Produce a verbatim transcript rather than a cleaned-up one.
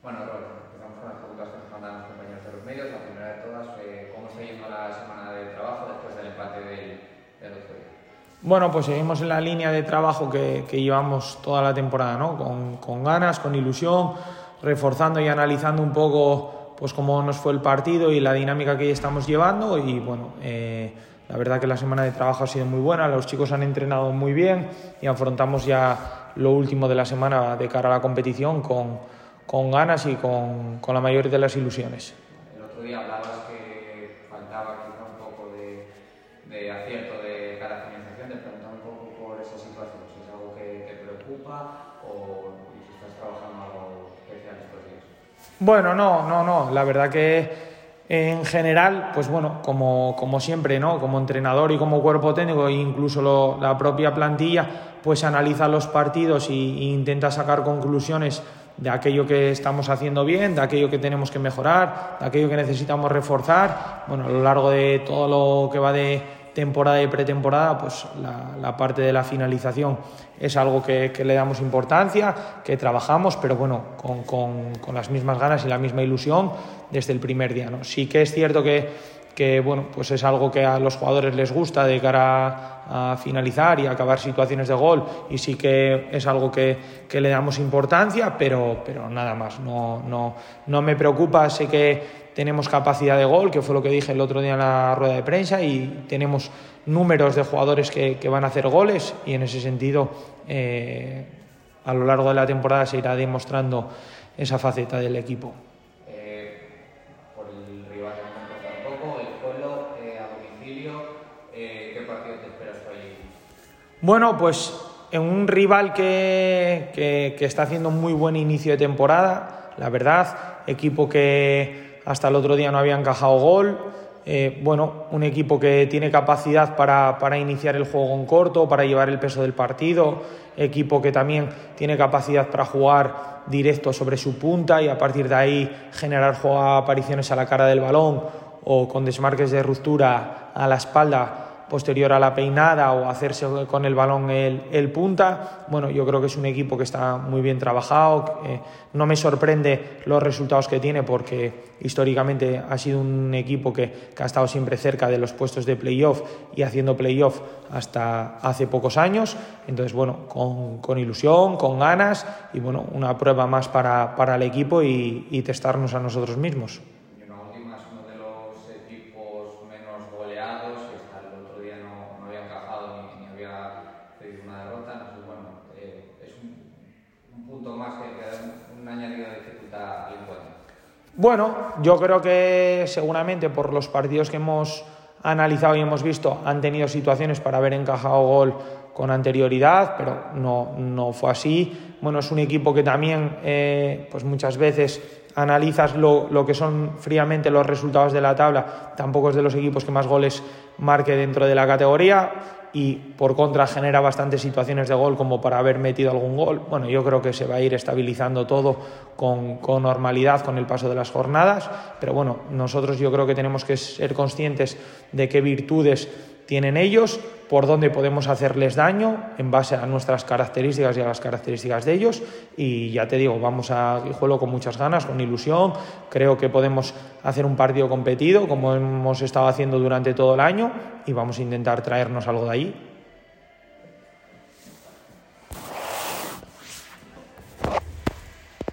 Bueno, Roberto, empezamos con las preguntas que nos mandan los compañeros de los medios. La primera de todas, eh, ¿cómo está yendo la semana de trabajo después del empate del, del otro día? Bueno, pues seguimos en la línea de trabajo que, que llevamos toda la temporada, ¿no? Con, con ganas, con ilusión, reforzando y analizando un poco pues cómo nos fue el partido y la dinámica que estamos llevando. Y bueno, eh, la verdad que la semana de trabajo ha sido muy buena, los chicos han entrenado muy bien y afrontamos ya lo último de la semana de cara a la competición con, con ganas y con, con la mayor de las ilusiones. El otro día hablabas que faltaba quizá un poco de, de acierto de cara a la finalización. Te preguntaba un poco por esa situación, si es algo que te preocupa o si estás trabajando algo especial estos días. Bueno, no, no, no, la verdad que en general, pues bueno, como, como siempre, ¿no? Como entrenador y como cuerpo técnico e incluso lo, la propia plantilla, pues analiza los partidos y, e intenta sacar conclusiones de aquello que estamos haciendo bien, de aquello que tenemos que mejorar, de aquello que necesitamos reforzar. Bueno, a lo largo de todo lo que va de temporada y pretemporada, pues la, la parte de la finalización es algo que, que le damos importancia, que trabajamos, pero bueno, con, con, con las mismas ganas y la misma ilusión desde el primer día, ¿no? Sí que es cierto que, que bueno, pues es algo que a los jugadores les gusta de cara a, a finalizar y a acabar situaciones de gol, y sí que es algo que, que le damos importancia, pero, pero nada más, no, no, no me preocupa. Sé que tenemos capacidad de gol, que fue lo que dije el otro día en la rueda de prensa, y tenemos números de jugadores que, que van a hacer goles, y en ese sentido eh, a lo largo de la temporada se irá demostrando esa faceta del equipo. Eh, por el rival que hemos contado un poco, el Pueblo, eh, a domicilio, eh, ¿qué partido te esperas por allí? Bueno, pues en un rival que, que, que está haciendo un muy buen inicio de temporada, la verdad, equipo que hasta el otro día no había encajado gol, eh, bueno, un equipo que tiene capacidad para, para iniciar el juego en corto, para llevar el peso del partido, equipo que también tiene capacidad para jugar directo sobre su punta y a partir de ahí generar apariciones a la cara del balón o con desmarques de ruptura a la espalda posterior a la peinada o hacerse con el balón el, el punta. Bueno, yo creo que es un equipo que está muy bien trabajado. Eh, no me sorprende los resultados que tiene porque históricamente ha sido un equipo que, que ha estado siempre cerca de los puestos de playoff y haciendo playoff hasta hace pocos años. Entonces, bueno, con, con ilusión, con ganas y bueno, una prueba más para, para el equipo y, y testarnos a nosotros mismos. Bueno, yo creo que seguramente por los partidos que hemos analizado y hemos visto han tenido situaciones para haber encajado gol con anterioridad, pero no, no fue así. Bueno, es un equipo que también eh, pues muchas veces analizas lo, lo que son fríamente los resultados de la tabla, tampoco es de los equipos que más goles marque dentro de la categoría y por contra genera bastantes situaciones de gol como para haber metido algún gol. Bueno, yo creo que se va a ir estabilizando todo con, con normalidad con el paso de las jornadas, pero bueno, nosotros yo creo que tenemos que ser conscientes de qué virtudes tienen ellos, por dónde podemos hacerles daño en base a nuestras características y a las características de ellos, y ya te digo, vamos a Guijuelo con muchas ganas, con ilusión. Creo que podemos hacer un partido competido como hemos estado haciendo durante todo el año y vamos a intentar traernos algo de ahí.